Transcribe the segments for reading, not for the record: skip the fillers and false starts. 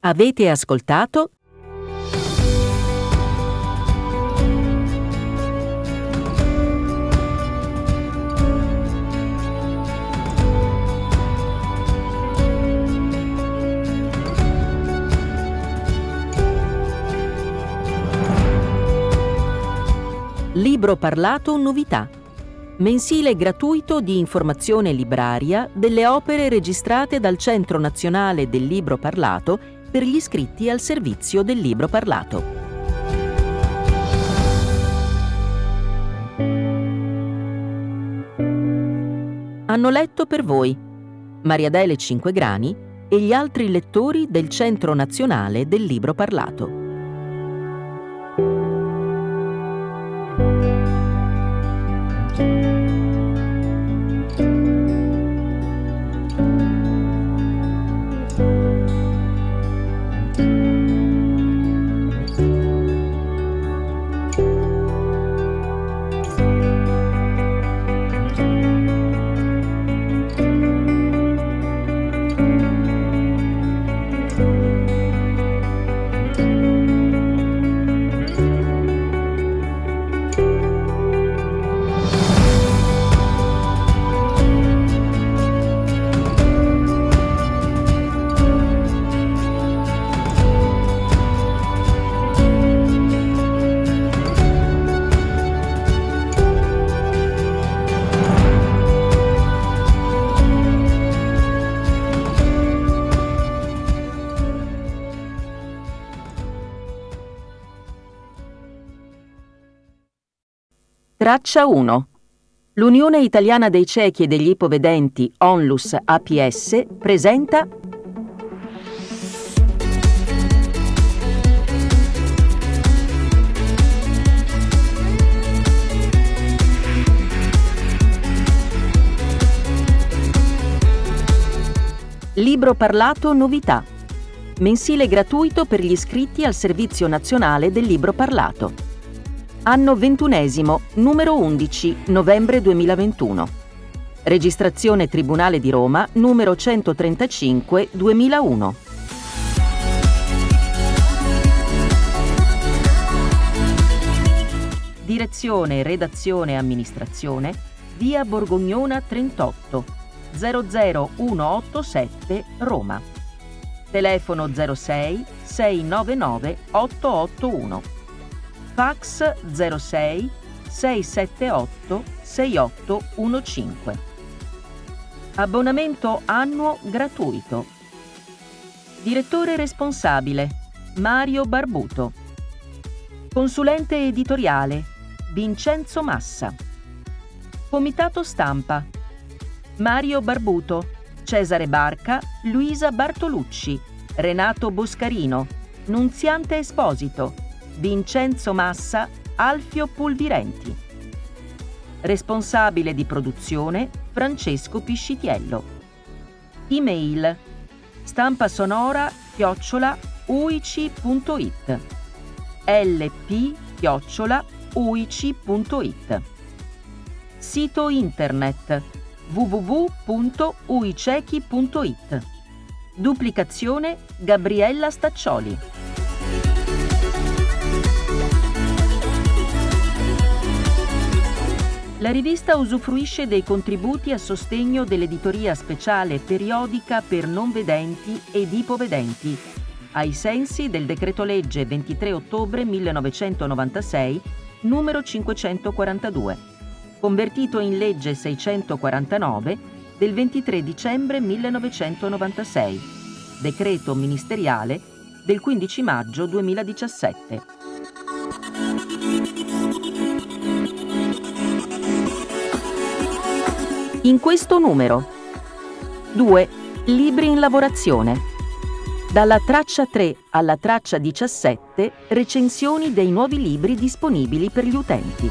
Avete ascoltato Libro parlato novità. Mensile gratuito di informazione libraria delle opere registrate dal Centro Nazionale del Libro Parlato per gli iscritti al servizio del libro parlato. Hanno letto per voi Mariadele Cinquegrani e gli altri lettori del Centro Nazionale del Libro Parlato. Traccia 1. L'Unione Italiana dei Ciechi e degli Ipovedenti, Onlus APS, presenta Libro parlato novità. Mensile gratuito per gli iscritti al Servizio Nazionale del Libro Parlato. Anno 21, numero 11, novembre 2021. Registrazione Tribunale di Roma, numero 135, 2001. Direzione, redazione e amministrazione, via Borgognona 38, 00187, Roma. Telefono 06 699 881. Fax 06 678 6815. Abbonamento annuo gratuito. Direttore responsabile Mario Barbuto. Consulente editoriale Vincenzo Massa. Comitato stampa Mario Barbuto, Cesare Barca, Luisa Bartolucci, Renato Boscarino, Nunziante Esposito, Vincenzo Massa, Alfio Pulvirenti. Responsabile di produzione Francesco Piscitiello. Email stampasonora@uici.it lp@uici.it. Sito internet www.uicechi.it. Duplicazione Gabriella Staccioli. La rivista usufruisce dei contributi a sostegno dell'editoria speciale periodica per non vedenti ed ipovedenti, ai sensi del decreto-legge 23 ottobre 1996, numero 542, convertito in legge 649 del 23 dicembre 1996, decreto ministeriale del 15 maggio 2017. In questo numero 2 libri in lavorazione. Dalla traccia 3 alla traccia 17 recensioni dei nuovi libri disponibili per gli utenti.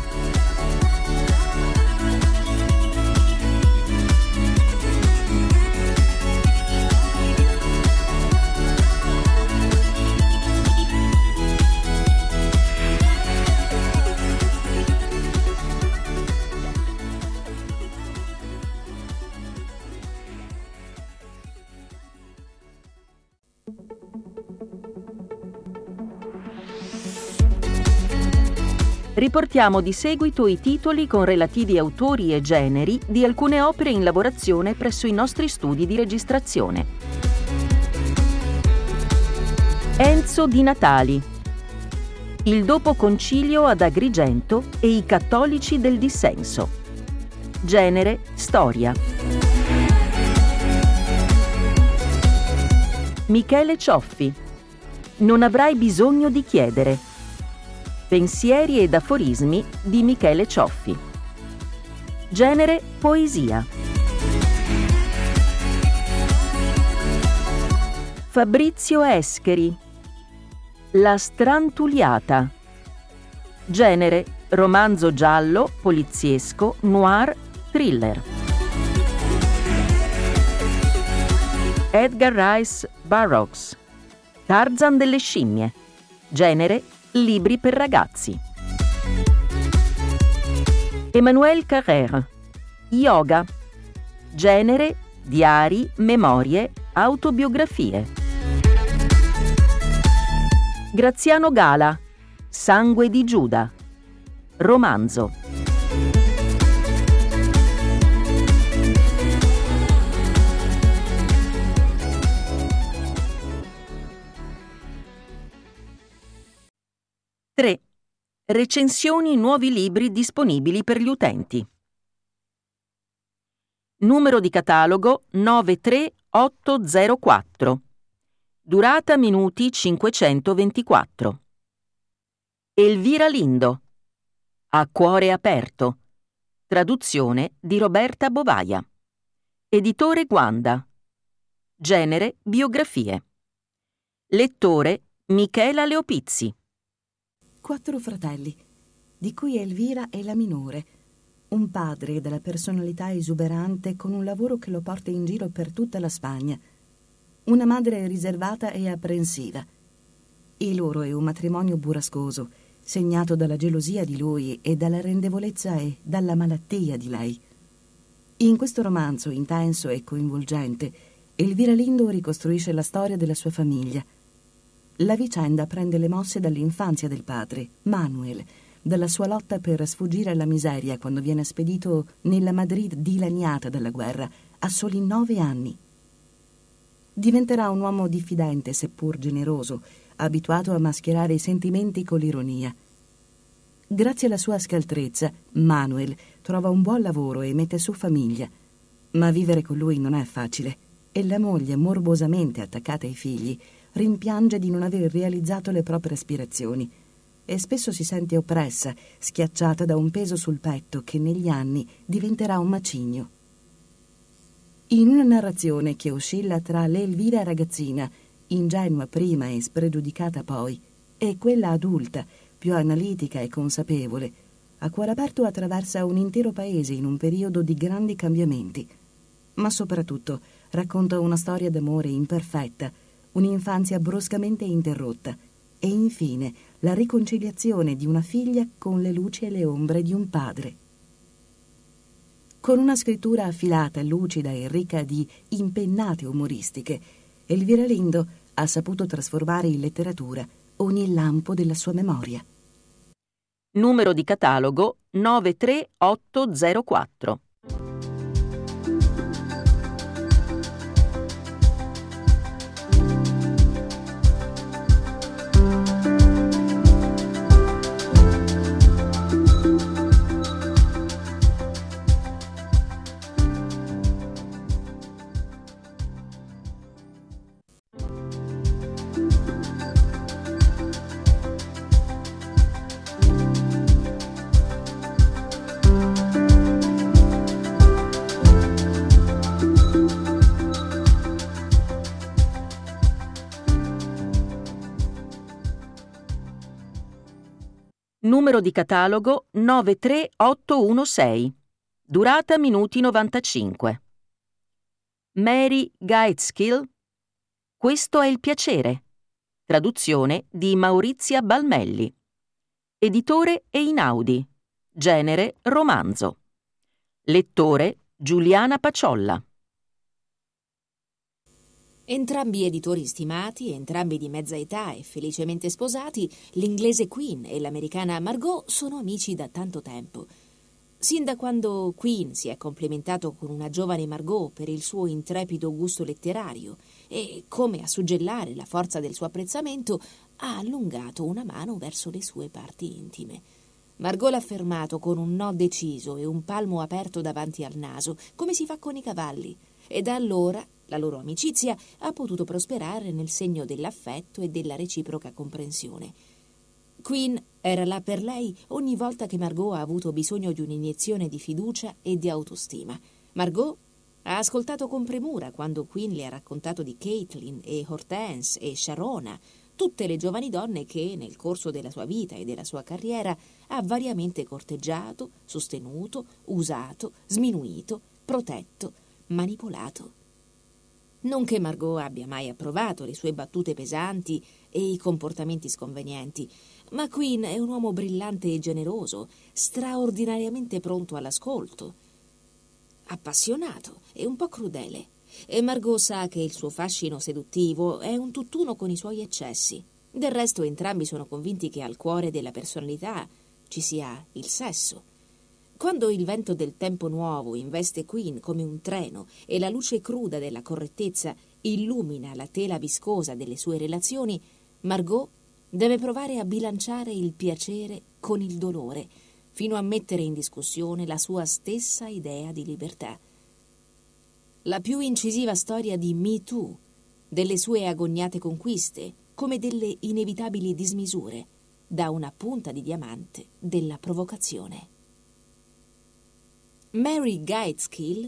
Riportiamo di seguito i titoli con relativi autori e generi di alcune opere in lavorazione presso i nostri studi di registrazione. Enzo Di Natali, Il dopo concilio ad Agrigento e i cattolici del dissenso. Genere storia. Michele Cioffi, Non avrai bisogno di chiedere. Pensieri ed aforismi di Michele Cioffi. Genere poesia. Fabrizio Escheri, La strantuliata. Genere romanzo giallo, poliziesco, noir, thriller. Edgar Rice Burroughs, Tarzan delle scimmie. Genere libri per ragazzi. Emmanuel Carrère, Yoga. Genere diari, memorie, autobiografie. Graziano Gala, Sangue di Giuda. Romanzo. Tre. Recensioni nuovi libri disponibili per gli utenti. Numero di catalogo 93804. Durata minuti 524. Elvira Lindo, A cuore aperto. Traduzione di Roberta Bovaia. Editore Guanda. Genere biografie. Lettore Michela Leopizzi. 4 fratelli, di cui Elvira è la minore. Un padre dalla personalità esuberante con un lavoro che lo porta in giro per tutta la Spagna. Una madre riservata e apprensiva. Il loro è un matrimonio burrascoso, segnato dalla gelosia di lui e dalla rendevolezza e dalla malattia di lei. In questo romanzo intenso e coinvolgente, Elvira Lindo ricostruisce la storia della sua famiglia. La vicenda prende le mosse dall'infanzia del padre, Manuel, dalla sua lotta per sfuggire alla miseria quando viene spedito nella Madrid dilaniata dalla guerra, a soli 9 anni. Diventerà un uomo diffidente, seppur generoso, abituato a mascherare i sentimenti con l'ironia. Grazie alla sua scaltrezza, Manuel trova un buon lavoro e mette su famiglia. Ma vivere con lui non è facile e la moglie, morbosamente attaccata ai figli, rimpiange di non aver realizzato le proprie aspirazioni e spesso si sente oppressa, schiacciata da un peso sul petto che negli anni diventerà un macigno. In una narrazione che oscilla tra l'Elvira ragazzina, ingenua prima e spregiudicata poi, e quella adulta, più analitica e consapevole, A cuore aperto attraversa un intero paese in un periodo di grandi cambiamenti, ma soprattutto racconta una storia d'amore imperfetta, un'infanzia bruscamente interrotta e infine la riconciliazione di una figlia con le luci e le ombre di un padre. Con una scrittura affilata, lucida e ricca di impennate umoristiche, Elvira Lindo ha saputo trasformare in letteratura ogni lampo della sua memoria. Numero di catalogo 93804. Numero di catalogo 93816. Durata minuti 95. Mary Gaitskill, Questo è il piacere. Traduzione di Maurizia Balmelli. Editore Einaudi. Genere romanzo. Lettore Giuliana Paciolla. Entrambi editori stimati, entrambi di mezza età e felicemente sposati, l'inglese Queen e l'americana Margot sono amici da tanto tempo. Sin da quando Queen si è complimentato con una giovane Margot per il suo intrepido gusto letterario e, come a suggellare la forza del suo apprezzamento, ha allungato una mano verso le sue parti intime. Margot l'ha fermato con un no deciso e un palmo aperto davanti al naso, come si fa con i cavalli, e da allora la loro amicizia ha potuto prosperare nel segno dell'affetto e della reciproca comprensione. Queen era là per lei ogni volta che Margot ha avuto bisogno di un'iniezione di fiducia e di autostima. Margot ha ascoltato con premura quando Queen le ha raccontato di Caitlin e Hortense e Sharona, tutte le giovani donne che, nel corso della sua vita e della sua carriera, ha variamente corteggiato, sostenuto, usato, sminuito, protetto, manipolato. Non che Margot abbia mai approvato le sue battute pesanti e i comportamenti sconvenienti, ma Queen è un uomo brillante e generoso, straordinariamente pronto all'ascolto, appassionato e un po' crudele. E Margot sa che il suo fascino seduttivo è un tutt'uno con i suoi eccessi. Del resto entrambi sono convinti che al cuore della personalità ci sia il sesso. Quando il vento del tempo nuovo investe Queen come un treno e la luce cruda della correttezza illumina la tela viscosa delle sue relazioni, Margot deve provare a bilanciare il piacere con il dolore, fino a mettere in discussione la sua stessa idea di libertà. La più incisiva storia di Me Too, delle sue agognate conquiste, come delle inevitabili dismisure, da una punta di diamante della provocazione. Mary Gaitskill,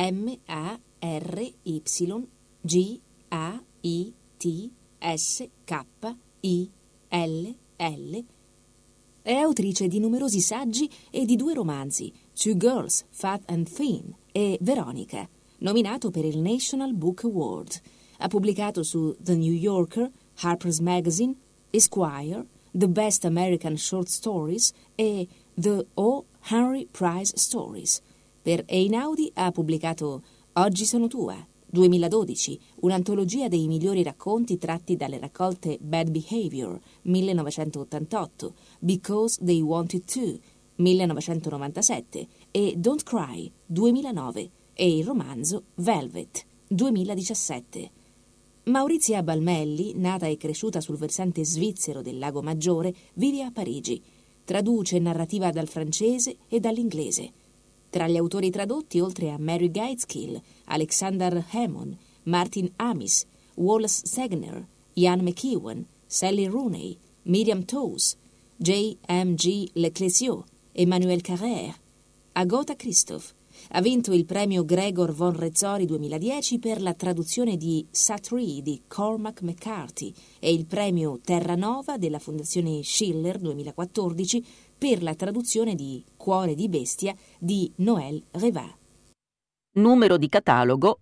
Marygaitskill, è autrice di numerosi saggi e di 2 romanzi, Two Girls, Fat and Thin e Veronica, nominato per il National Book Award. Ha pubblicato su The New Yorker, Harper's Magazine, Esquire, The Best American Short Stories e The O. Henry Prize Stories. Per Einaudi ha pubblicato Oggi sono tua, 2012, un'antologia dei migliori racconti tratti dalle raccolte Bad Behavior, 1988, Because They Wanted To, 1997, e Don't Cry, 2009, e il romanzo Velvet, 2017. Maurizia Balmelli, nata e cresciuta sul versante svizzero del Lago Maggiore, vive a Parigi. Traduce narrativa dal francese e dall'inglese. Tra gli autori tradotti, oltre a Mary Gaitskill, Alexander Hammond, Martin Amis, Wallace Segner, Ian McEwan, Sally Rooney, Miriam Toews, J.M.G. Leclésio, Emmanuel Carrère, Agatha Christoph. Ha vinto il premio Gregor von Rezzori 2010 per la traduzione di Satyr di Cormac McCarthy e il premio Terranova della Fondazione Schiller 2014 per la traduzione di Cuore di bestia di Noël Revah. Numero di catalogo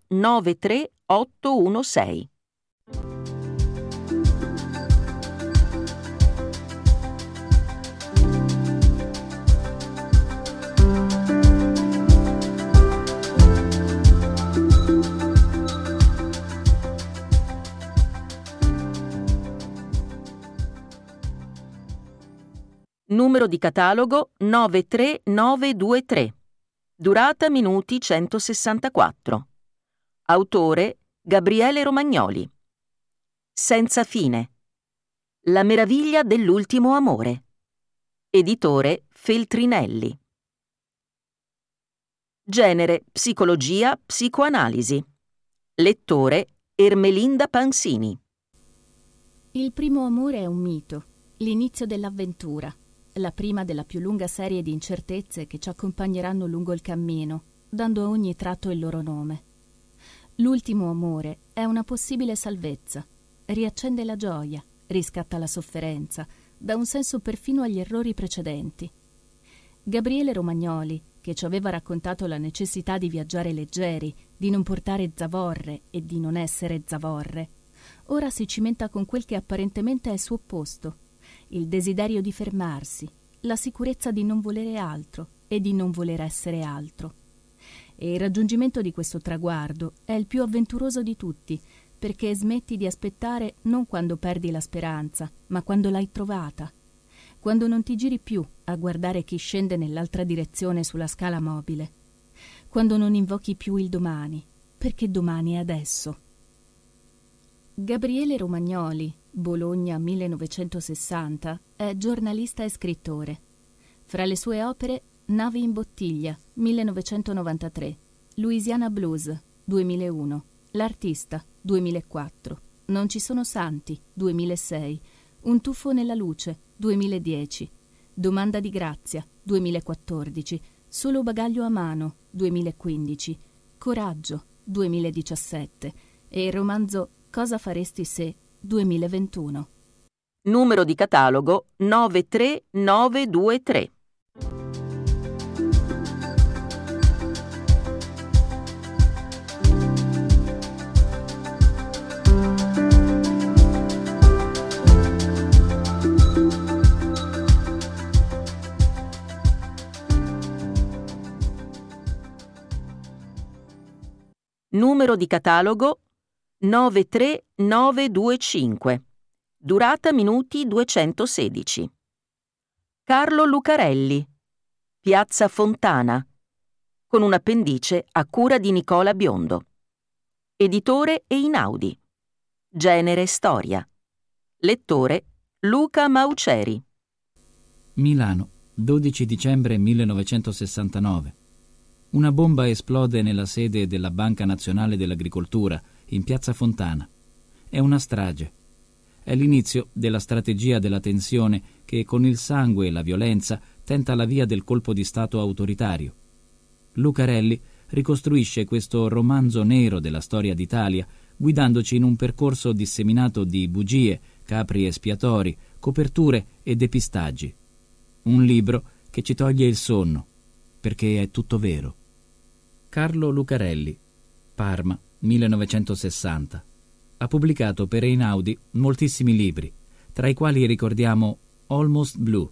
93816. Numero di catalogo 93923. Durata minuti 164. Autore Gabriele Romagnoli. Senza fine. La meraviglia dell'ultimo amore. Editore Feltrinelli. Genere psicologia, psicoanalisi. Lettore Ermelinda Pansini. Il primo amore è un mito, l'inizio dell'avventura, la prima della più lunga serie di incertezze che ci accompagneranno lungo il cammino, dando a ogni tratto il loro nome. L'ultimo amore è una possibile salvezza, riaccende la gioia, riscatta la sofferenza, dà un senso perfino agli errori precedenti. Gabriele Romagnoli, che ci aveva raccontato la necessità di viaggiare leggeri, di non portare zavorre e di non essere zavorre, ora si cimenta con quel che apparentemente è suo opposto, il desiderio di fermarsi, la sicurezza di non volere altro e di non voler essere altro. E il raggiungimento di questo traguardo è il più avventuroso di tutti, perché smetti di aspettare non quando perdi la speranza, ma quando l'hai trovata. Quando non ti giri più a guardare chi scende nell'altra direzione sulla scala mobile. Quando non invochi più il domani, perché domani è adesso. Gabriele Romagnoli, Bologna 1960, è giornalista e scrittore. Fra le sue opere, Navi in bottiglia, 1993, Louisiana Blues, 2001, L'artista, 2004, Non ci sono santi, 2006, Un tuffo nella luce, 2010, Domanda di grazia, 2014, Solo bagaglio a mano, 2015, Coraggio, 2017 e il romanzo Cosa faresti se, 2021. Numero di catalogo 93923. Numero di catalogo 93925. Durata minuti 216. Carlo Lucarelli, Piazza Fontana, con un appendice a cura di Nicola Biondo. Editore Einaudi. Genere storia. Lettore Luca Mauceri. Milano, 12 dicembre 1969. Una bomba esplode nella sede della Banca Nazionale dell'Agricoltura, in Piazza Fontana. È una strage. È l'inizio della strategia della tensione che, con il sangue e la violenza, tenta la via del colpo di Stato autoritario. Lucarelli ricostruisce questo romanzo nero della storia d'Italia, guidandoci in un percorso disseminato di bugie, capri espiatori, coperture e depistaggi. Un libro che ci toglie il sonno, perché è tutto vero. Carlo Lucarelli, Parma, 1960. Ha pubblicato per Einaudi moltissimi libri, tra i quali ricordiamo Almost Blue,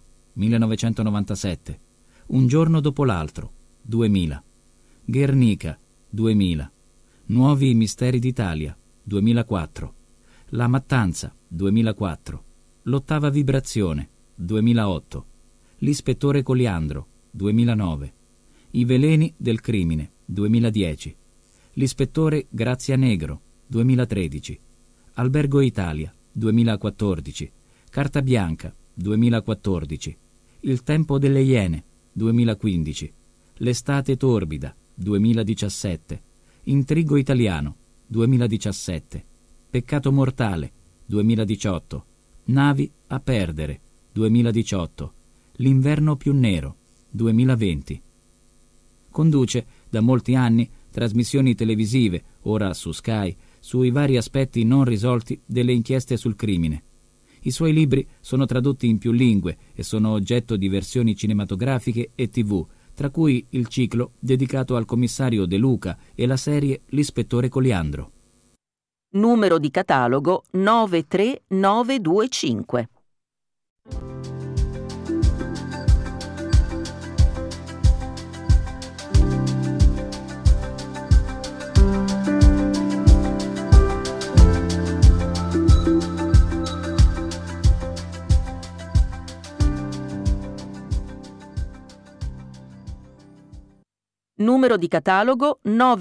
1997, Un giorno dopo l'altro, 2000, Guernica, 2000, Nuovi misteri d'Italia, 2004, La mattanza, 2004, L'ottava vibrazione, 2008, L'ispettore Coliandro, 2009, I veleni del crimine, 2010, L'ispettore Grazia Negro, 2013, Albergo Italia, 2014, Carta Bianca, 2014, Il tempo delle Iene, 2015, L'estate torbida, 2017, Intrigo italiano, 2017, Peccato mortale, 2018, Navi a perdere, 2018, L'inverno più nero, 2020. Conduce da molti anni trasmissioni televisive, ora su Sky, sui vari aspetti non risolti delle inchieste sul crimine. I suoi libri sono tradotti in più lingue e sono oggetto di versioni cinematografiche e TV, tra cui il ciclo dedicato al commissario De Luca e la serie L'ispettore Coliandro. Numero di catalogo 93925. Numero di catalogo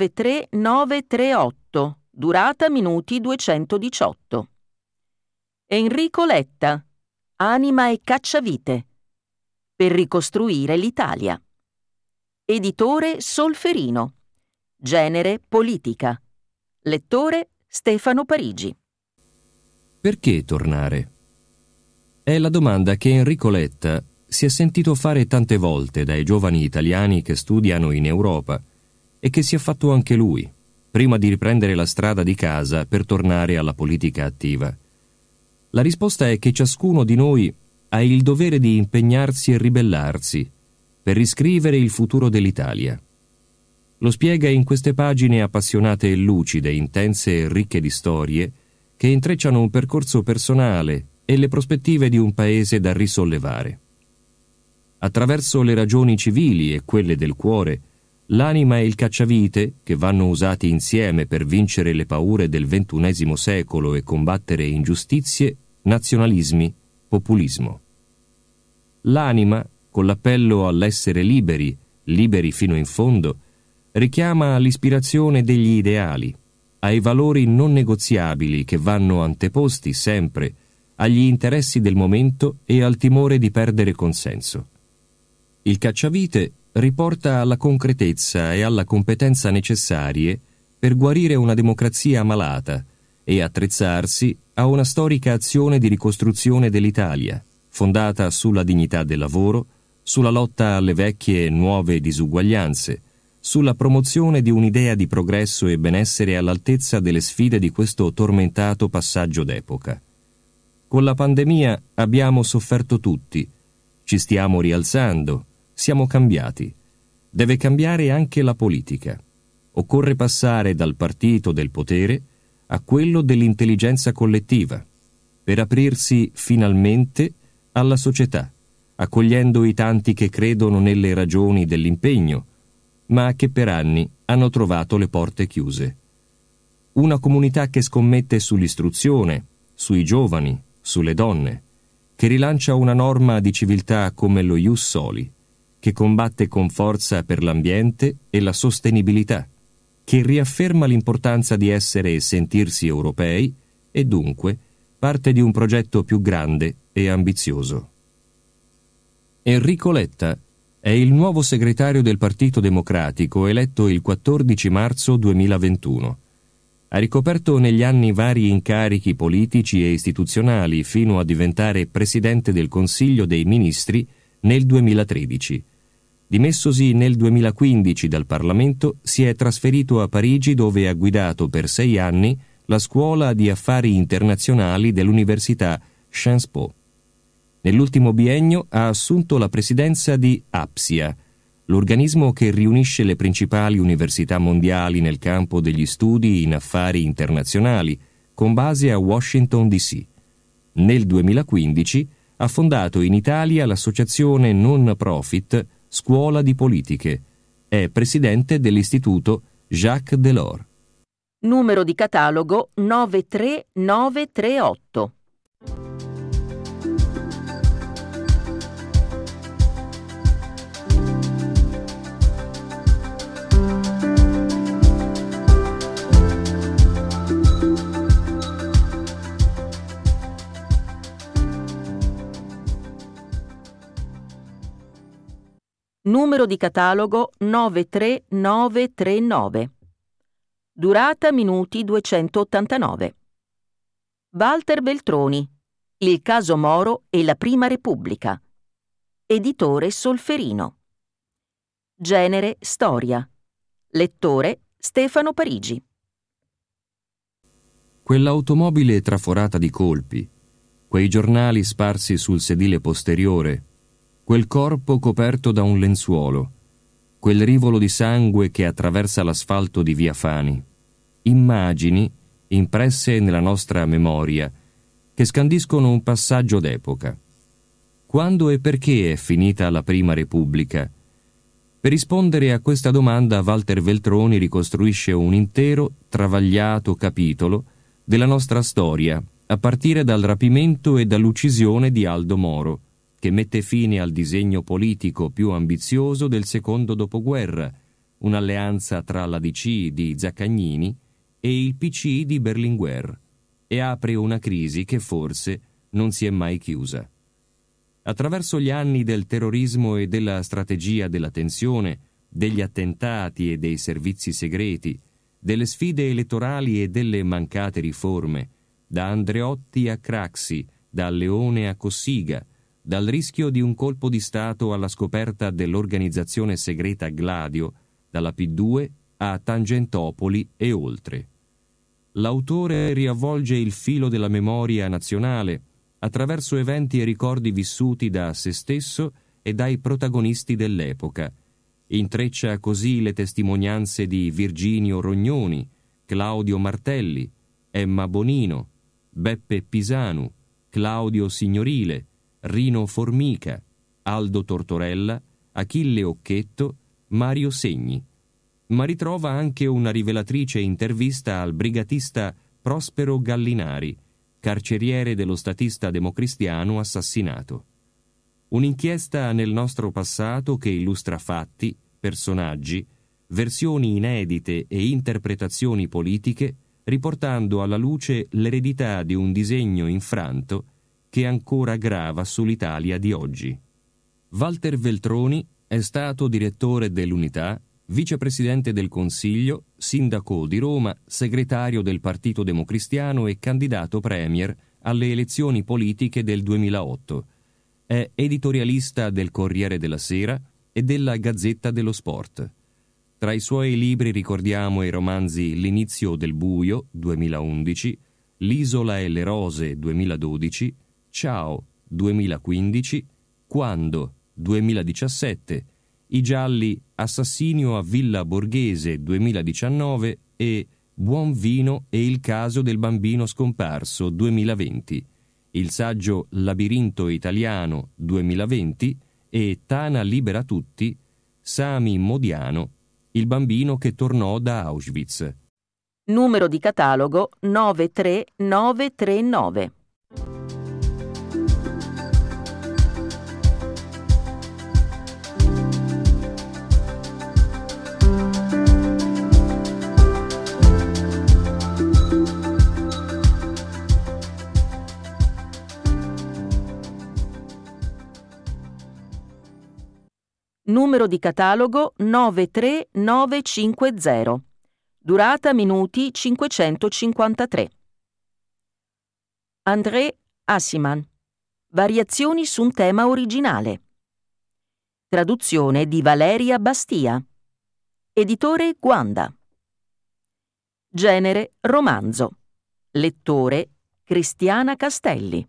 93938. Durata minuti 218. Enrico Letta, Anima e cacciavite. Per ricostruire l'Italia. Editore Solferino. Genere politica. Lettore Stefano Parigi. Perché tornare? È la domanda che Enrico Letta si è sentito fare tante volte dai giovani italiani che studiano in Europa e che si è fatto anche lui, prima di riprendere la strada di casa per tornare alla politica attiva. La risposta è che ciascuno di noi ha il dovere di impegnarsi e ribellarsi per riscrivere il futuro dell'Italia. Lo spiega in queste pagine appassionate e lucide, intense e ricche di storie che intrecciano un percorso personale e le prospettive di un paese da risollevare. Attraverso le ragioni civili e quelle del cuore, L'anima e il cacciavite, che vanno usati insieme per vincere le paure del XXI secolo e combattere ingiustizie, nazionalismi, populismo. L'anima, con l'appello all'essere liberi, liberi fino in fondo, richiama all'ispirazione degli ideali, ai valori non negoziabili che vanno anteposti sempre agli interessi del momento e al timore di perdere consenso. Il cacciavite riporta alla concretezza e alla competenza necessarie per guarire una democrazia malata e attrezzarsi a una storica azione di ricostruzione dell'Italia, fondata sulla dignità del lavoro, sulla lotta alle vecchie e nuove disuguaglianze, sulla promozione di un'idea di progresso e benessere all'altezza delle sfide di questo tormentato passaggio d'epoca. Con la pandemia abbiamo sofferto tutti, ci stiamo rialzando, siamo cambiati. Deve cambiare anche la politica. Occorre passare dal partito del potere a quello dell'intelligenza collettiva, per aprirsi finalmente alla società, accogliendo i tanti che credono nelle ragioni dell'impegno, ma che per anni hanno trovato le porte chiuse. Una comunità che scommette sull'istruzione, sui giovani, sulle donne, che rilancia una norma di civiltà come lo ius soli, che combatte con forza per l'ambiente e la sostenibilità, che riafferma l'importanza di essere e sentirsi europei e dunque parte di un progetto più grande e ambizioso. Enrico Letta è il nuovo segretario del Partito Democratico eletto il 14 marzo 2021. Ha ricoperto negli anni vari incarichi politici e istituzionali fino a diventare presidente del Consiglio dei Ministri nel 2013. Dimessosi nel 2015 dal Parlamento, si è trasferito a Parigi dove ha guidato per 6 anni la Scuola di Affari Internazionali dell'Università Sciences Po. Nell'ultimo biennio ha assunto la presidenza di APSIA, l'organismo che riunisce le principali università mondiali nel campo degli studi in affari internazionali, con base a Washington DC. Nel 2015 ha fondato in Italia l'associazione non profit Scuola di Politiche. È presidente dell'Istituto Jacques Delors. Numero di catalogo 93938. Numero di catalogo 93939. Durata minuti 289. Walter Veltroni. Il caso Moro e la Prima Repubblica. Editore Solferino. Genere storia. Lettore Stefano Parigi. Quell'automobile traforata di colpi, quei giornali sparsi sul sedile posteriore, quel corpo coperto da un lenzuolo, quel rivolo di sangue che attraversa l'asfalto di via Fani, immagini impresse nella nostra memoria che scandiscono un passaggio d'epoca. Quando e perché è finita la Prima Repubblica? Per rispondere a questa domanda Walter Veltroni ricostruisce un intero, travagliato capitolo della nostra storia, a partire dal rapimento e dall'uccisione di Aldo Moro, che mette fine al disegno politico più ambizioso del secondo dopoguerra, un'alleanza tra la DC di Zaccagnini e il PC di Berlinguer, e apre una crisi che forse non si è mai chiusa. Attraverso gli anni del terrorismo e della strategia della tensione, degli attentati e dei servizi segreti, delle sfide elettorali e delle mancate riforme, da Andreotti a Craxi, da Leone a Cossiga, dal rischio di un colpo di Stato alla scoperta dell'organizzazione segreta Gladio, dalla P2 a Tangentopoli e oltre. L'autore riavvolge il filo della memoria nazionale attraverso eventi e ricordi vissuti da se stesso e dai protagonisti dell'epoca. Intreccia così le testimonianze di Virginio Rognoni, Claudio Martelli, Emma Bonino, Beppe Pisanu, Claudio Signorile, Rino Formica, Aldo Tortorella, Achille Occhetto, Mario Segni, ma ritrova anche una rivelatrice intervista al brigatista Prospero Gallinari, carceriere dello statista democristiano assassinato. Un'inchiesta nel nostro passato che illustra fatti, personaggi, versioni inedite e interpretazioni politiche, riportando alla luce l'eredità di un disegno infranto che ancora grava sull'Italia di oggi. Walter Veltroni è stato direttore dell'Unità, vicepresidente del Consiglio, sindaco di Roma, segretario del Partito Democristiano e candidato premier alle elezioni politiche del 2008. È editorialista del Corriere della Sera e della Gazzetta dello Sport. Tra i suoi libri ricordiamo i romanzi L'inizio del buio, 2011, L'isola e le rose, 2012, Ciao, 2015, Quando, 2017, I gialli Assassinio a Villa Borghese, 2019 e Buon vino e il caso del bambino scomparso, 2020, il saggio Labirinto italiano, 2020 e Tana libera tutti, Sami Modiano, il bambino che tornò da Auschwitz. Numero di catalogo 93939. Numero di catalogo 93950. Durata minuti 553. André Assiman. Variazioni su un tema originale. Traduzione di Valeria Bastia. Editore Guanda. Genere romanzo. Lettore Cristiana Castelli.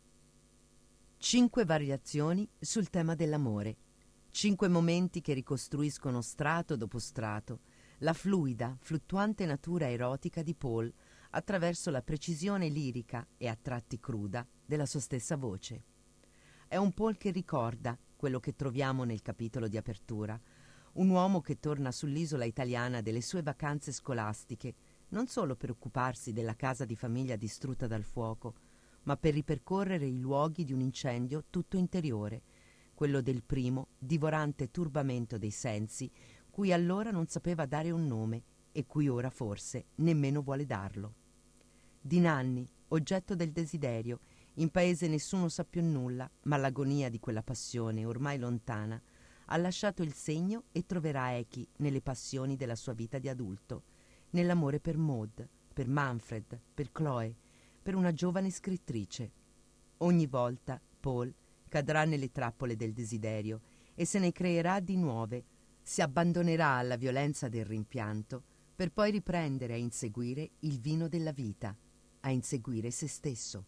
5 variazioni sul tema dell'amore. 5 momenti che ricostruiscono strato dopo strato la fluida, fluttuante natura erotica di Paul attraverso la precisione lirica e a tratti cruda della sua stessa voce. È un Paul che ricorda quello che troviamo nel capitolo di apertura, un uomo che torna sull'isola italiana delle sue vacanze scolastiche, non solo per occuparsi della casa di famiglia distrutta dal fuoco, ma per ripercorrere i luoghi di un incendio tutto interiore, quello del primo, divorante turbamento dei sensi, cui allora non sapeva dare un nome e cui ora forse nemmeno vuole darlo. Di Nanni, oggetto del desiderio, in paese nessuno sa più nulla, ma l'agonia di quella passione ormai lontana ha lasciato il segno e troverà echi nelle passioni della sua vita di adulto, nell'amore per Maud, per Manfred, per Chloe, per una giovane scrittrice. Ogni volta Paul cadrà nelle trappole del desiderio e se ne creerà di nuove, si abbandonerà alla violenza del rimpianto per poi riprendere a inseguire il vino della vita, a inseguire se stesso.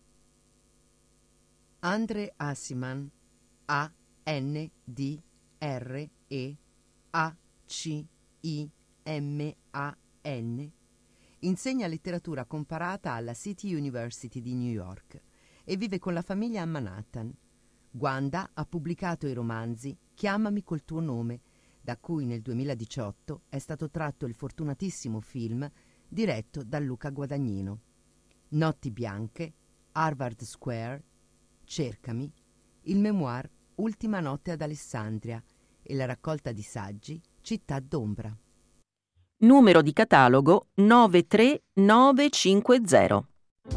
André Assiman, A-N-D-R-E-A-C-I-M-A-N, insegna letteratura comparata alla City University di New York e vive con la famiglia a Manhattan. Guanda ha pubblicato i romanzi Chiamami col tuo nome, da cui nel 2018 è stato tratto il fortunatissimo film diretto da Luca Guadagnino. Notti bianche, Harvard Square, Cercami, il memoir Ultima notte ad Alessandria e la raccolta di saggi Città d'ombra. Numero di catalogo 93950.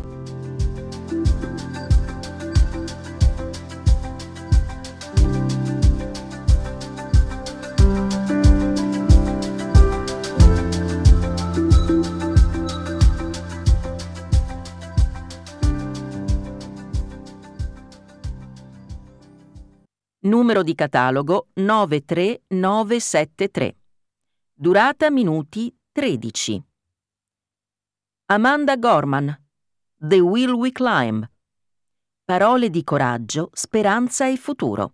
Numero di catalogo 93973. Durata minuti 13. Amanda Gorman. The Will We Climb. Parole di coraggio, speranza e futuro.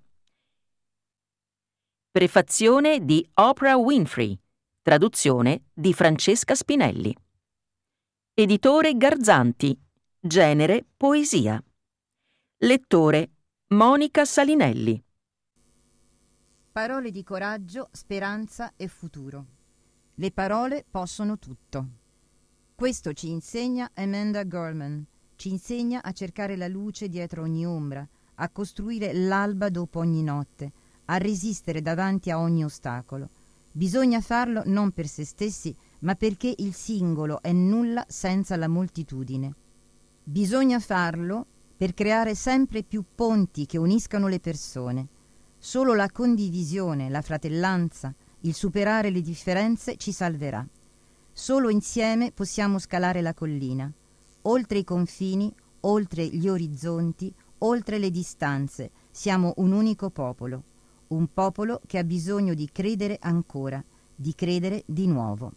Prefazione di Oprah Winfrey. Traduzione di Francesca Spinelli. Editore Garzanti. Genere poesia. Lettore Monica Salinelli. Parole di coraggio, speranza e futuro. Le parole possono tutto. Questo ci insegna Amanda Gorman. Ci insegna a cercare la luce dietro ogni ombra, a costruire l'alba dopo ogni notte, a resistere davanti a ogni ostacolo. Bisogna farlo non per se stessi, ma perché il singolo è nulla senza la moltitudine. Bisogna farlo per creare sempre più ponti che uniscano le persone. Solo la condivisione, la fratellanza, il superare le differenze ci salverà. Solo insieme possiamo scalare la collina. Oltre i confini, oltre gli orizzonti, oltre le distanze, siamo un unico popolo. Un popolo che ha bisogno di credere ancora, di credere di nuovo.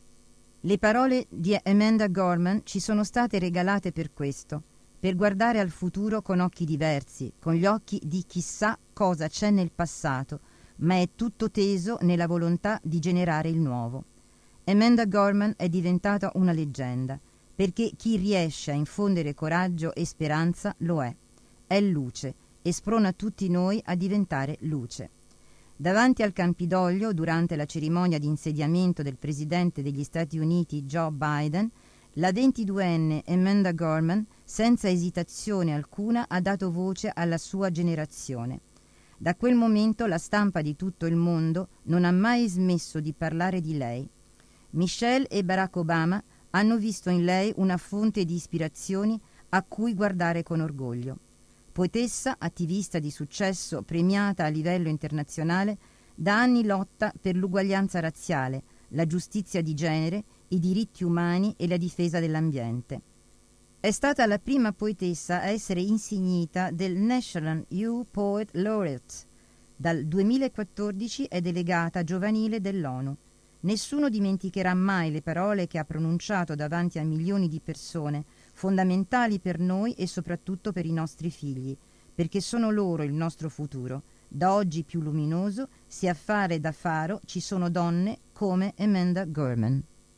Le parole di Amanda Gorman ci sono state regalate per questo, per guardare al futuro con occhi diversi, con gli occhi di chissà cosa c'è nel passato, ma è tutto teso nella volontà di generare il nuovo. Amanda Gorman è diventata una leggenda, perché chi riesce a infondere coraggio e speranza lo è. È luce e sprona tutti noi a diventare luce. Davanti al Campidoglio, durante la cerimonia di insediamento del presidente degli Stati Uniti Joe Biden, la 22enne Amanda Gorman, senza esitazione alcuna, ha dato voce alla sua generazione. Da quel momento la stampa di tutto il mondo non ha mai smesso di parlare di lei. Michelle e Barack Obama hanno visto in lei una fonte di ispirazioni a cui guardare con orgoglio. Poetessa, attivista di successo, premiata a livello internazionale, da anni lotta per l'uguaglianza razziale, la giustizia di genere, i diritti umani e la difesa dell'ambiente. È stata la prima poetessa a essere insignita del National Youth Poet Laureate. Dal 2014 è delegata giovanile dell'ONU. Nessuno dimenticherà mai le parole che ha pronunciato davanti a milioni di persone, fondamentali per noi e soprattutto per i nostri figli, perché sono loro il nostro futuro. Da oggi più luminoso, se a fare da faro ci sono donne come Amanda Gorman.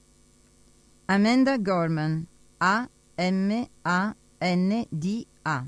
Amanda Gorman, A-M-A-N-D-A,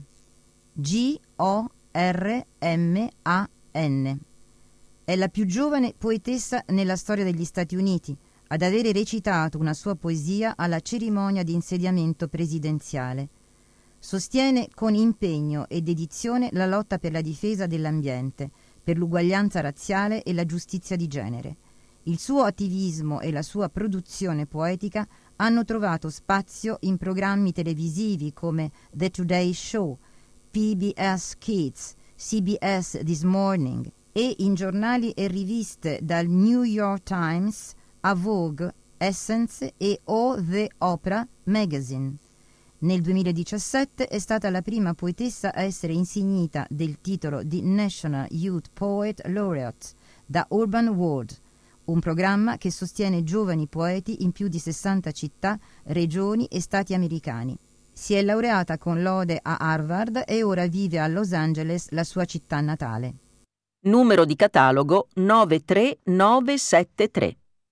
G-O-R-M-A-N. È la più giovane poetessa nella storia degli Stati Uniti ad avere recitato una sua poesia alla cerimonia di insediamento presidenziale. Sostiene con impegno e dedizione la lotta per la difesa dell'ambiente, per l'uguaglianza razziale e la giustizia di genere. Il suo attivismo e la sua produzione poetica hanno trovato spazio in programmi televisivi come The Today Show, PBS Kids, CBS This Morning e in giornali e riviste dal New York Times a Vogue, Essence e Oh the Oprah Magazine. Nel 2017 è stata la prima poetessa a essere insignita del titolo di National Youth Poet Laureate da Urban World, un programma che sostiene giovani poeti in più di 60 città, regioni e stati americani. Si è laureata con lode a Harvard e ora vive a Los Angeles, la sua città natale. Numero di catalogo 93973.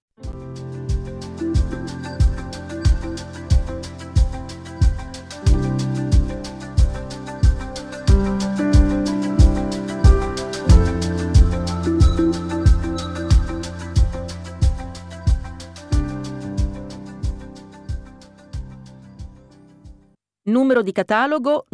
Numero di catalogo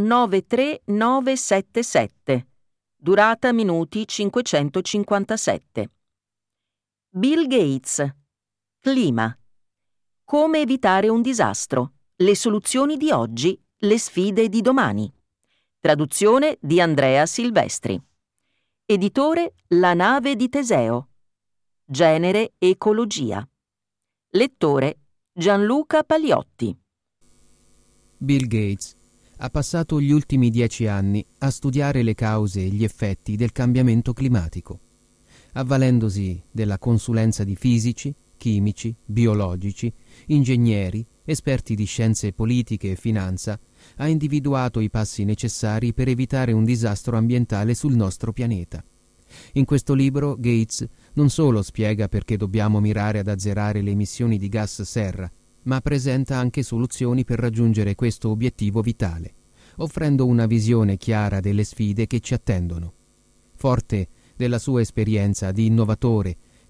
93977. Durata minuti 557. Bill Gates. Clima. Come evitare un disastro. Le soluzioni di oggi, le sfide di domani. Traduzione di Andrea Silvestri. Editore La nave di Teseo. Genere ecologia. Lettore Gianluca Paliotti. Bill Gates ha passato gli ultimi 10 anni a studiare le cause e gli effetti del cambiamento climatico. Avvalendosi della consulenza di fisici, chimici, biologici, ingegneri, esperti di scienze politiche e finanza, ha individuato i passi necessari per evitare un disastro ambientale sul nostro pianeta. In questo libro Gates non solo spiega perché dobbiamo mirare ad azzerare le emissioni di gas serra, ma presenta anche soluzioni per raggiungere questo obiettivo vitale, offrendo una visione chiara delle sfide che ci attendono. Forte della sua esperienza di innovatore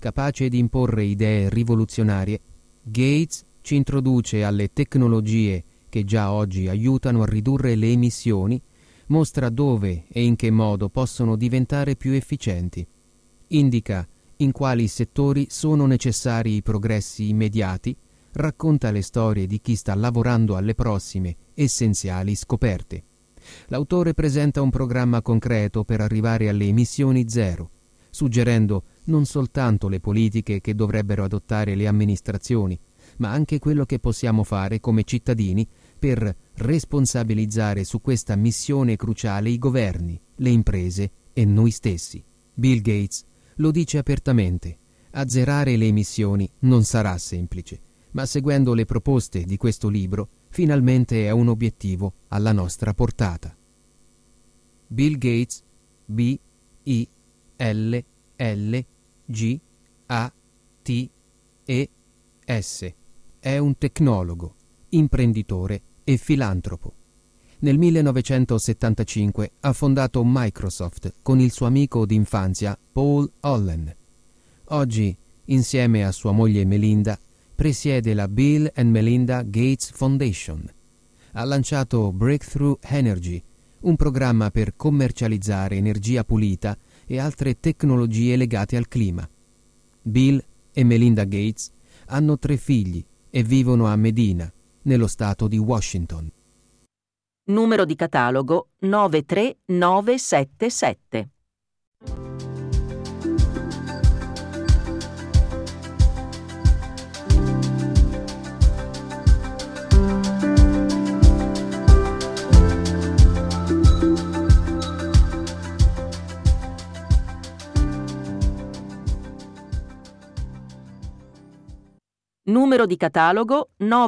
Capace di imporre idee rivoluzionarie, Gates ci introduce alle tecnologie che già oggi aiutano a ridurre le emissioni, mostra dove e in che modo possono diventare più efficienti, indica in quali settori sono necessari i progressi immediati, racconta le storie di chi sta lavorando alle prossime, essenziali scoperte. L'autore presenta un programma concreto per arrivare alle emissioni zero, suggerendo non soltanto le politiche che dovrebbero adottare le amministrazioni, ma anche quello che possiamo fare come cittadini per responsabilizzare su questa missione cruciale i governi, le imprese e noi stessi. Bill Gates lo dice apertamente: azzerare le emissioni non sarà semplice, ma seguendo le proposte di questo libro, finalmente è un obiettivo alla nostra portata. Bill Gates, B-I-L-L-G-A-T-E-S, è un tecnologo, imprenditore e filantropo. Nel 1975 ha fondato Microsoft con il suo amico d'infanzia Paul Allen. Oggi, insieme a sua moglie Melinda, presiede la Bill and Melinda Gates Foundation. Ha lanciato Breakthrough Energy, un programma per commercializzare energia pulita e altre tecnologie legate al clima. Bill e Melinda Gates hanno 3 figli e vivono a Medina, nello stato di Washington. Numero di catalogo 93977. Numero di catalogo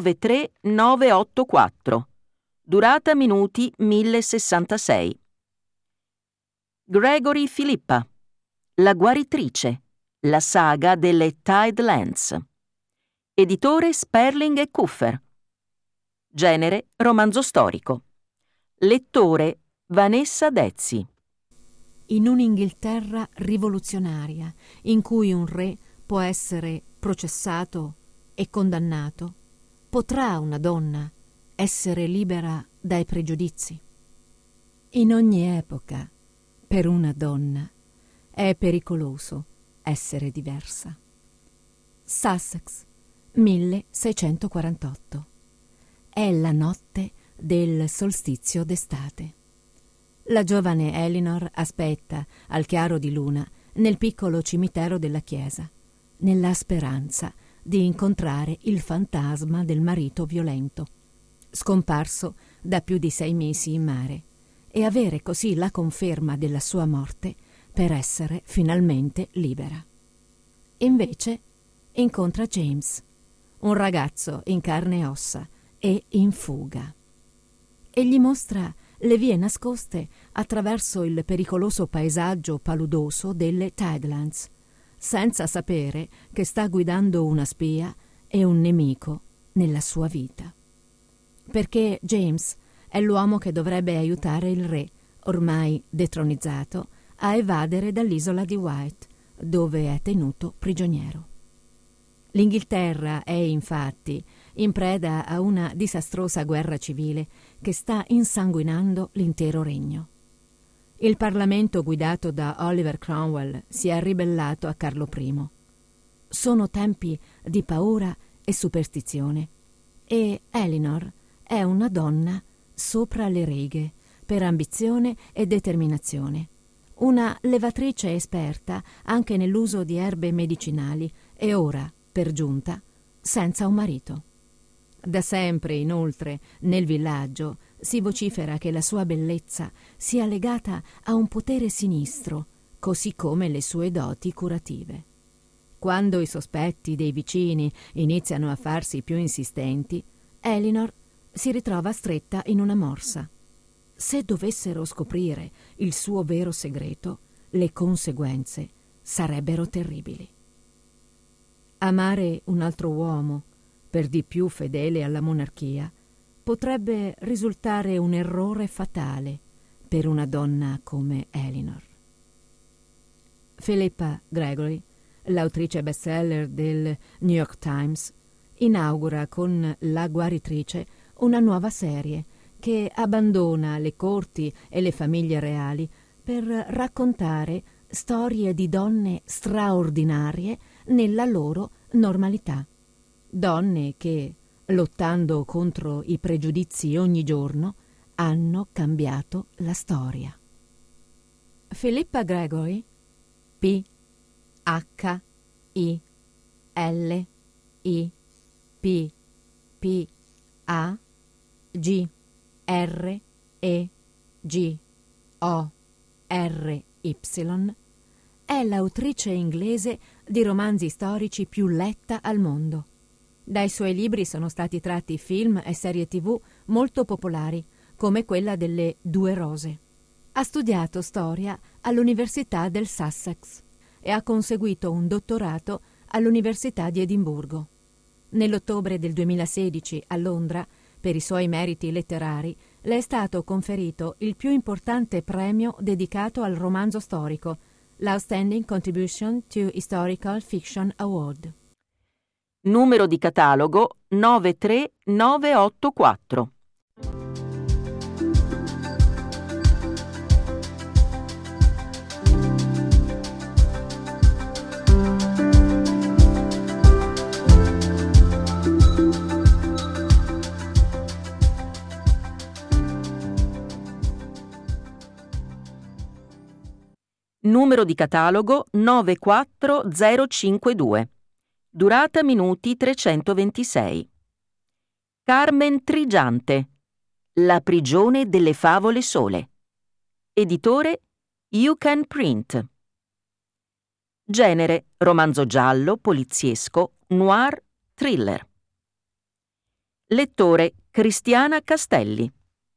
93984. Durata minuti 1066. Gregory Filippa. La guaritrice. La saga delle Tidelands. Editore Sperling e Kuffer. Genere romanzo storico. Lettore Vanessa Dezzi. In un'Inghilterra rivoluzionaria, in cui un re può essere processato e condannato, potrà una donna essere libera dai pregiudizi? In ogni epoca, per una donna, è pericoloso essere diversa. Sussex, 1648. È la notte del solstizio d'estate. La giovane Elinor aspetta, al chiaro di luna, nel piccolo cimitero della chiesa, nella speranza di incontrare il fantasma del marito violento, scomparso da più di 6 mesi in mare, e avere così la conferma della sua morte per essere finalmente libera. Invece incontra James, un ragazzo in carne e ossa e in fuga, e gli mostra le vie nascoste attraverso il pericoloso paesaggio paludoso delle Tidelands, senza sapere che sta guidando una spia e un nemico nella sua vita. Perché James è l'uomo che dovrebbe aiutare il re, ormai detronizzato, a evadere dall'isola di Wight, dove è tenuto prigioniero. L'Inghilterra è infatti in preda a una disastrosa guerra civile che sta insanguinando l'intero regno. Il Parlamento guidato da Oliver Cromwell si è ribellato a Carlo I. Sono tempi di paura e superstizione, e Elinor è una donna sopra le righe per ambizione e determinazione, una levatrice esperta anche nell'uso di erbe medicinali e ora, per giunta, senza un marito. Da sempre, inoltre, nel villaggio si vocifera che la sua bellezza sia legata a un potere sinistro, così come le sue doti curative. Quando i sospetti dei vicini iniziano a farsi più insistenti, Elinor si ritrova stretta in una morsa. Se dovessero scoprire il suo vero segreto, le conseguenze sarebbero terribili. Amare un altro uomo, per di più fedele alla monarchia, potrebbe risultare un errore fatale per una donna come Elinor. Philippa Gregory l'autrice bestseller del New York Times, inaugura con La guaritrice una nuova serie che abbandona le corti e le famiglie reali per raccontare storie di donne straordinarie nella loro normalità. Donne che, lottando contro i pregiudizi ogni giorno, hanno cambiato la storia. Philippa Gregory, Philippa-Gregory, è l'autrice inglese di romanzi storici più letta al mondo. Dai suoi libri sono stati tratti film e serie TV molto popolari, come quella delle Due Rose. Ha studiato storia all'Università del Sussex e ha conseguito un dottorato all'Università di Edimburgo. Nell'ottobre del 2016 a Londra, per i suoi meriti letterari, le è stato conferito il più importante premio dedicato al romanzo storico, l'Outstanding Contribution to Historical Fiction Award. Numero di catalogo 93984. Numero di catalogo 94052. Durata minuti 326. Carmen Trigiante. La prigione delle favole sole. Editore You Can Print. Genere romanzo giallo, poliziesco, noir, thriller. Lettore Cristiana Castelli.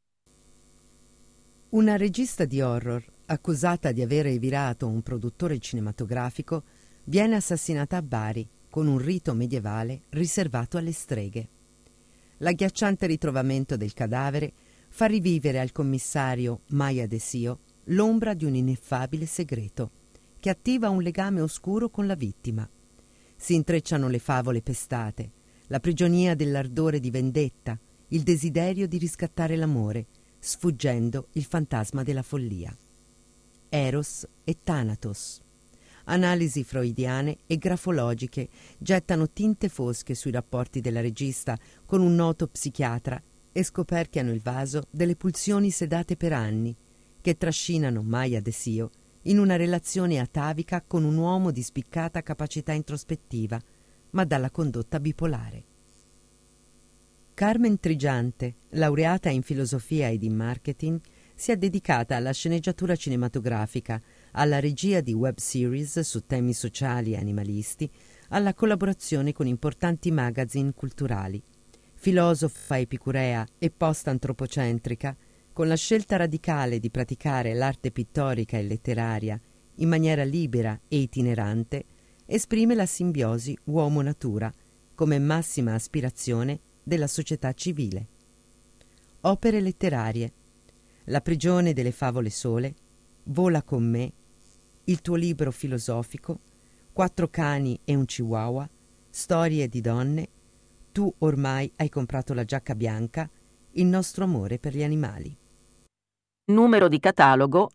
Una regista di horror accusata di aver evirato un produttore cinematografico viene assassinata a Bari con un rito medievale riservato alle streghe. L'agghiacciante ritrovamento del cadavere fa rivivere al commissario Maya De Sio l'ombra di un ineffabile segreto che attiva un legame oscuro con la vittima. Si intrecciano le favole pestate, la prigionia dell'ardore di vendetta, il desiderio di riscattare l'amore, sfuggendo il fantasma della follia. Eros e Thanatos. Analisi freudiane e grafologiche gettano tinte fosche sui rapporti della regista con un noto psichiatra e scoperchiano il vaso delle pulsioni sedate per anni che trascinano Maya De Sio in una relazione atavica con un uomo di spiccata capacità introspettiva, ma dalla condotta bipolare. Carmen Trigiante, laureata in filosofia ed in marketing, si è dedicata alla sceneggiatura cinematografica, alla regia di web series su temi sociali e animalisti, alla collaborazione con importanti magazine culturali. Filosofa epicurea e post-antropocentrica, con la scelta radicale di praticare l'arte pittorica e letteraria in maniera libera e itinerante, esprime la simbiosi uomo-natura come massima aspirazione della società civile. Opere letterarie: La prigione delle favole sole, Vola con me, il tuo libro filosofico, 4 cani e un chihuahua, Storie di donne, Tu ormai hai comprato la giacca bianca, Il nostro amore per gli animali. Numero di catalogo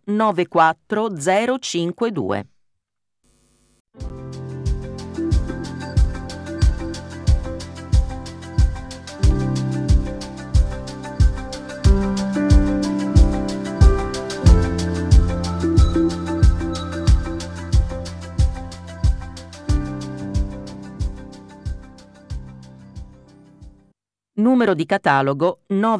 94052. Numero di catalogo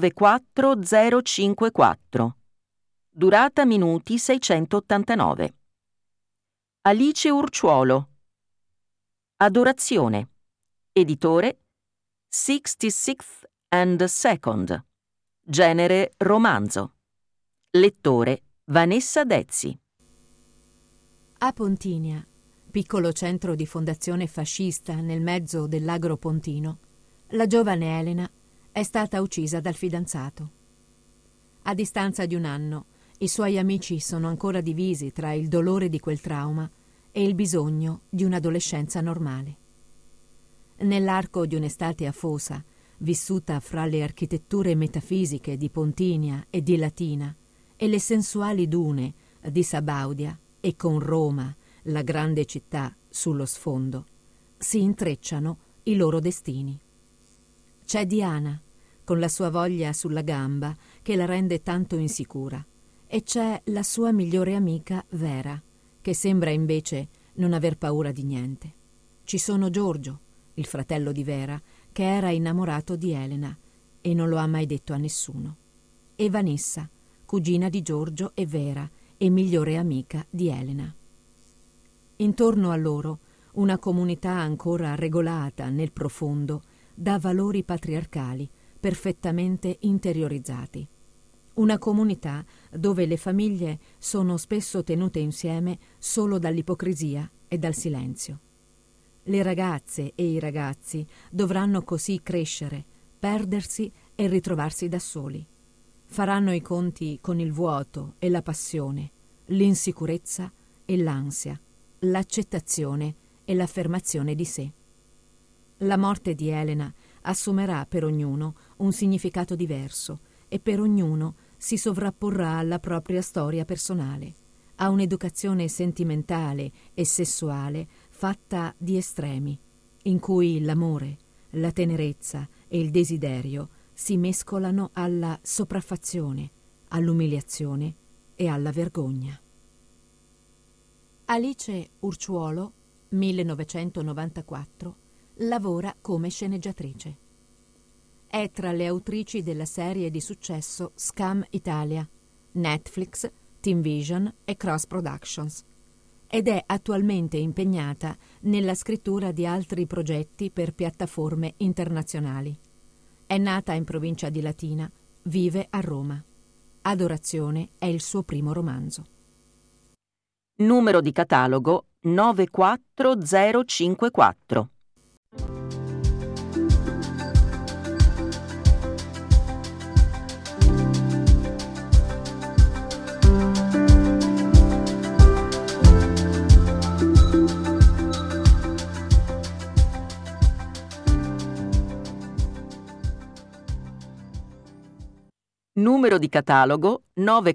94054. Durata minuti 689. Alice Urciuolo. Adorazione. Editore 66th and Second. Genere romanzo. Lettore Vanessa Dezzi. A Pontinia, piccolo centro di fondazione fascista nel mezzo dell'agro pontino, la giovane Elena è stata uccisa dal fidanzato. A distanza di 1 anno, i suoi amici sono ancora divisi tra il dolore di quel trauma e il bisogno di un'adolescenza normale. Nell'arco di un'estate afosa, vissuta fra le architetture metafisiche di Pontinia e di Latina e le sensuali dune di Sabaudia, e con Roma, la grande città, sullo sfondo, si intrecciano i loro destini. C'è Diana, con la sua voglia sulla gamba che la rende tanto insicura, e c'è la sua migliore amica Vera, che sembra invece non aver paura di niente. Ci sono Giorgio, il fratello di Vera, che era innamorato di Elena e non lo ha mai detto a nessuno, e Vanessa, cugina di Giorgio e Vera e migliore amica di Elena. Intorno a loro una comunità ancora regolata nel profondo da valori patriarcali perfettamente interiorizzati. Una comunità dove le famiglie sono spesso tenute insieme solo dall'ipocrisia e dal silenzio. Le ragazze e i ragazzi dovranno così crescere, perdersi e ritrovarsi da soli. Faranno i conti con il vuoto e la passione, l'insicurezza e l'ansia, l'accettazione e l'affermazione di sé. La morte di Elena assumerà per ognuno un significato diverso e per ognuno si sovrapporrà alla propria storia personale, a un'educazione sentimentale e sessuale fatta di estremi, in cui l'amore, la tenerezza e il desiderio si mescolano alla sopraffazione, all'umiliazione e alla vergogna. Alice Urciuolo, 1994, lavora come sceneggiatrice. È tra le autrici della serie di successo Scam Italia, Netflix, Team Vision e Cross Productions, ed è attualmente impegnata nella scrittura di altri progetti per piattaforme internazionali. È nata in provincia di Latina, vive a Roma. Adorazione è il suo primo romanzo. Numero di catalogo 94054. Numero di catalogo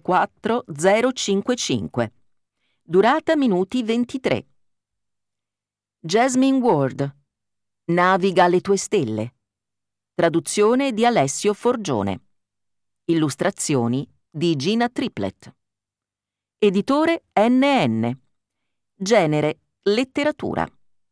94055. Durata minuti 23. Jasmine Ward. Naviga le tue stelle. Traduzione di Alessio Forgione. Illustrazioni di Gina Triplett. Editore NN. Genere letteratura.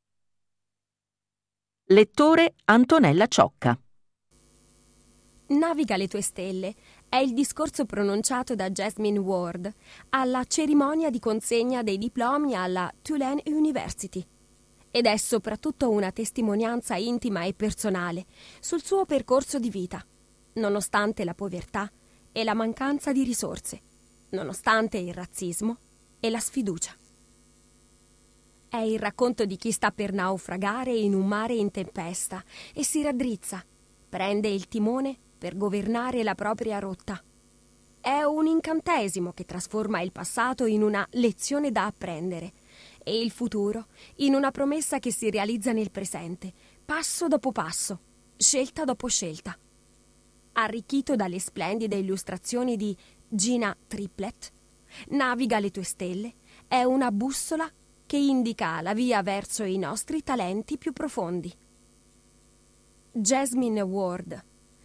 Lettore Antonella Ciocca. Naviga le tue stelle è il discorso pronunciato da Jasmine Ward alla cerimonia di consegna dei diplomi alla Tulane University ed è soprattutto una testimonianza intima e personale sul suo percorso di vita, nonostante la povertà e la mancanza di risorse, nonostante il razzismo e la sfiducia. È il racconto di chi sta per naufragare in un mare in tempesta e si raddrizza, prende il timone per governare la propria rotta. È un incantesimo che trasforma il passato in una lezione da apprendere e il futuro in una promessa che si realizza nel presente, passo dopo passo, scelta dopo scelta. Arricchito dalle splendide illustrazioni di Gina Triplett, Naviga le tue stelle è una bussola che indica la via verso i nostri talenti più profondi. Jasmine Ward,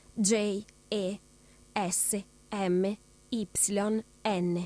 J-E-S-M-Y-N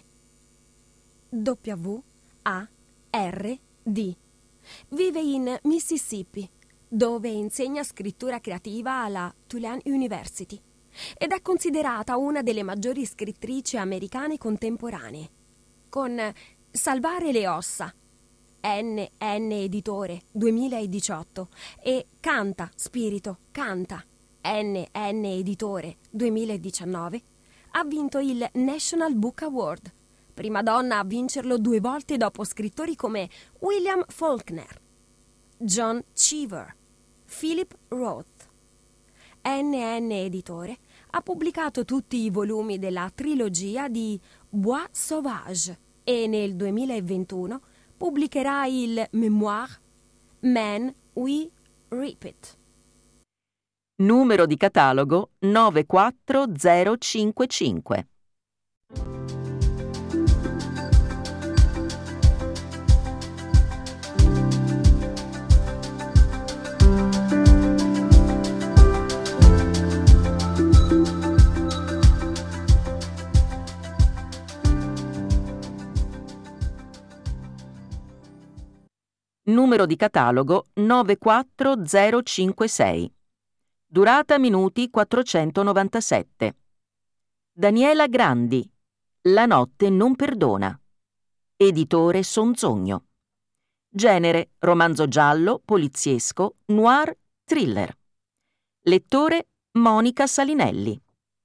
W-A-R-D. Vive in Mississippi, dove insegna scrittura creativa alla Tulane University ed è considerata una delle maggiori scrittrici americane contemporanee. Con Salvare le ossa, NN Editore 2018 e Canta, Spirito, Canta, NN Editore 2019, ha vinto il National Book Award, prima donna a vincerlo 2 volte dopo scrittori come William Faulkner, John Cheever, Philip Roth. NN Editore ha pubblicato tutti i volumi della trilogia di Bois Sauvage e nel 2021 pubblicherà il memoir Men We Repeat. Numero di catalogo 94055. Numero di catalogo 94056. Durata minuti 497. Daniela Grandi. La notte non perdona. Editore Sonzogno. Genere romanzo giallo, poliziesco, noir, thriller. Lettore Monica Salinelli.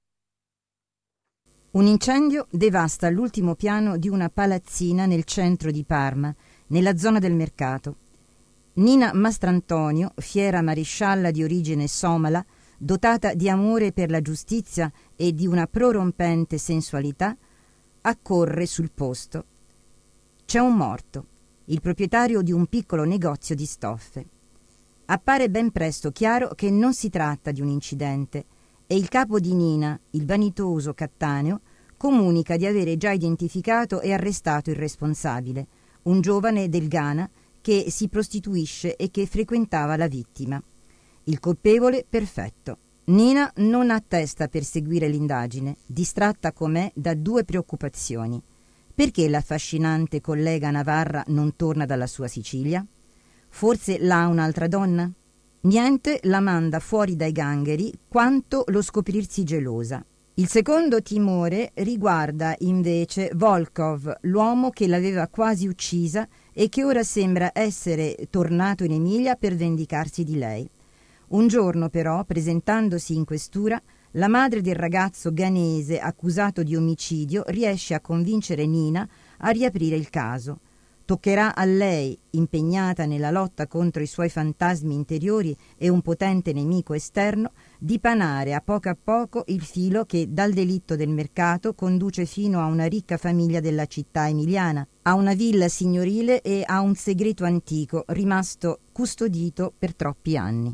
Un incendio devasta l'ultimo piano di una palazzina nel centro di Parma, nella zona del mercato. Nina Mastrantonio, fiera marescialla di origine somala, dotata di amore per la giustizia e di una prorompente sensualità, accorre sul posto. C'è un morto, il proprietario di un piccolo negozio di stoffe. Appare ben presto chiaro che non si tratta di un incidente e il capo di Nina, il vanitoso Cattaneo, comunica di avere già identificato e arrestato il responsabile, un giovane del Ghana che si prostituisce e che frequentava la vittima. Il colpevole perfetto. Nina non ha testa per seguire l'indagine, distratta com'è da due preoccupazioni. Perché l'affascinante collega Navarra non torna dalla sua Sicilia? Forse l'ha un'altra donna? Niente la manda fuori dai gangheri quanto lo scoprirsi gelosa. Il secondo timore riguarda invece Volkov, l'uomo che l'aveva quasi uccisa e che ora sembra essere tornato in Emilia per vendicarsi di lei. Un giorno però, presentandosi in questura, la madre del ragazzo ghanese accusato di omicidio riesce a convincere Nina a riaprire il caso. Toccherà a lei, impegnata nella lotta contro i suoi fantasmi interiori e un potente nemico esterno, dipanare a poco il filo che dal delitto del mercato conduce fino a una ricca famiglia della città emiliana, a una villa signorile e a un segreto antico rimasto custodito per troppi anni.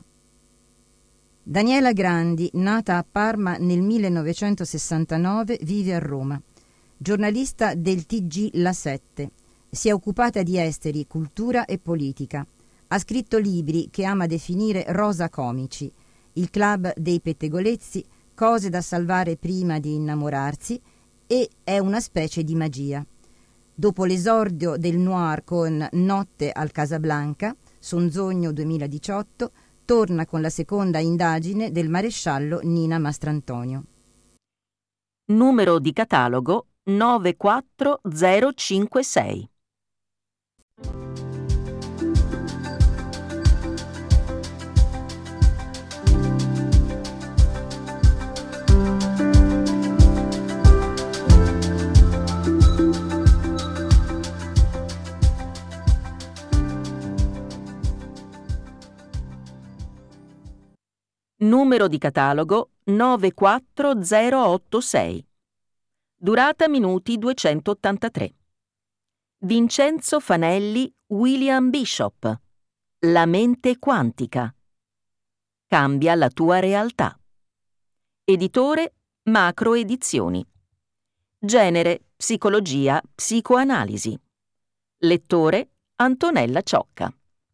Daniela Grandi, nata a Parma nel 1969, vive a Roma. Giornalista del TG La 7. Si è occupata di esteri, cultura e politica. Ha scritto libri che ama definire rosa comici, Il club dei pettegolezzi, Cose da salvare prima di innamorarsi e È una specie di magia. Dopo l'esordio del noir con Notte al Casablanca, Sonzogno 2018, torna con la seconda indagine del maresciallo Nina Mastrantonio. Numero di catalogo 94056. Numero di catalogo 94086. Durata minuti 283. Vincenzo Fanelli, William Bishop. La mente quantica. Cambia la tua realtà. Editore Macro Edizioni. Genere psicologia, psicoanalisi. Lettore Antonella Ciocca.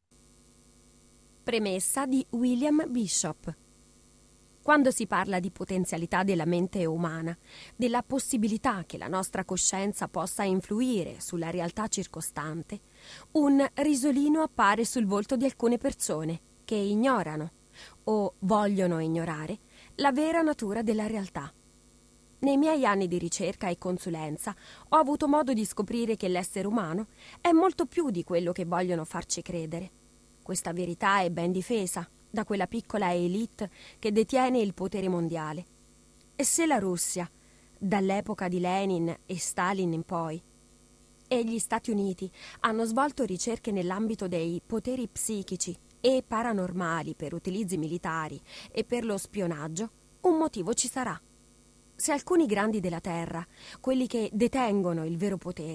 Premessa di William Bishop. Quando si parla di potenzialità della mente umana, della possibilità che la nostra coscienza possa influire sulla realtà circostante, un risolino appare sul volto di alcune persone che ignorano o vogliono ignorare la vera natura della realtà. Nei miei anni di ricerca e consulenza ho avuto modo di scoprire che l'essere umano è molto più di quello che vogliono farci credere. Questa verità è ben difesa da quella piccola élite che detiene il potere mondiale. E se la Russia, dall'epoca di Lenin e Stalin in poi, e gli Stati Uniti hanno svolto ricerche nell'ambito dei poteri psichici e paranormali per utilizzi militari e per lo spionaggio, un motivo ci sarà. Se alcuni grandi della Terra, quelli che detengono il vero potere,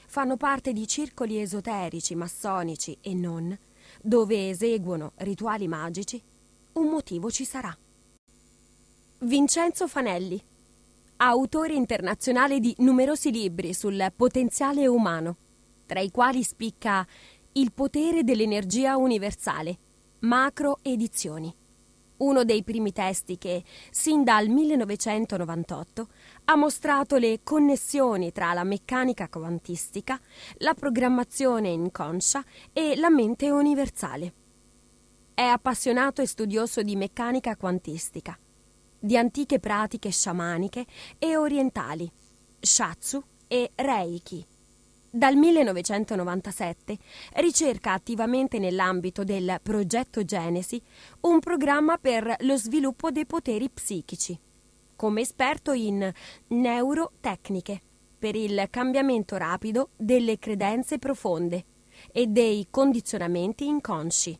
fanno parte di circoli esoterici, massonici e non, dove eseguono rituali magici, un motivo ci sarà. Vincenzo Fanelli, autore internazionale di numerosi libri sul potenziale umano, tra i quali spicca Il potere dell'energia universale, Macro Edizioni, uno dei primi testi che, sin dal 1998, ha mostrato le connessioni tra la meccanica quantistica, la programmazione inconscia e la mente universale. È appassionato e studioso di meccanica quantistica, di antiche pratiche sciamaniche e orientali, Shatsu e Reiki. Dal 1997 ricerca attivamente nell'ambito del Progetto Genesi, un programma per lo sviluppo dei poteri psichici, come esperto in neurotecniche per il cambiamento rapido delle credenze profonde e dei condizionamenti inconsci,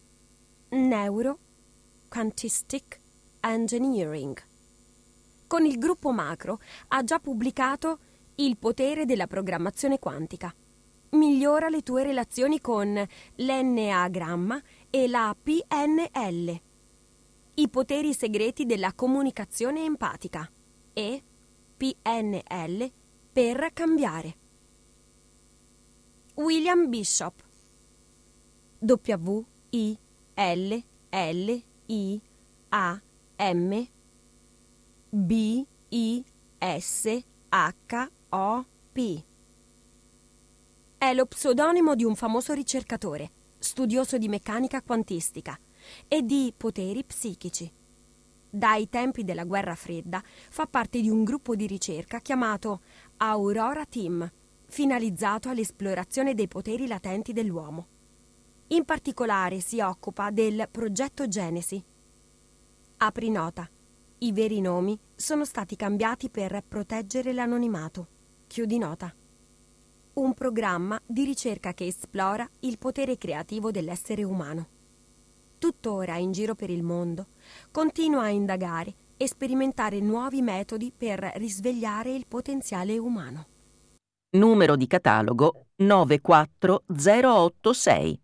Neuro-Quantistic Engineering. Con il gruppo Macro ha già pubblicato Il potere della programmazione quantica. Migliora le tue relazioni con l'Enneagramma e la PNL. I poteri segreti della comunicazione empatica e PNL per cambiare. William Bishop. WILLIAM BISHOP. È lo pseudonimo di un famoso ricercatore, studioso di meccanica quantistica e di poteri psichici. Dai tempi della Guerra Fredda fa parte di un gruppo di ricerca chiamato Aurora Team, finalizzato all'esplorazione dei poteri latenti dell'uomo. In particolare si occupa del Progetto Genesi. Apri nota. I veri nomi sono stati cambiati per proteggere l'anonimato. Chiudi nota. Un programma di ricerca che esplora il potere creativo dell'essere umano. Tuttora in giro per il mondo, continua a indagare e sperimentare nuovi metodi per risvegliare il potenziale umano. Numero di catalogo 94086.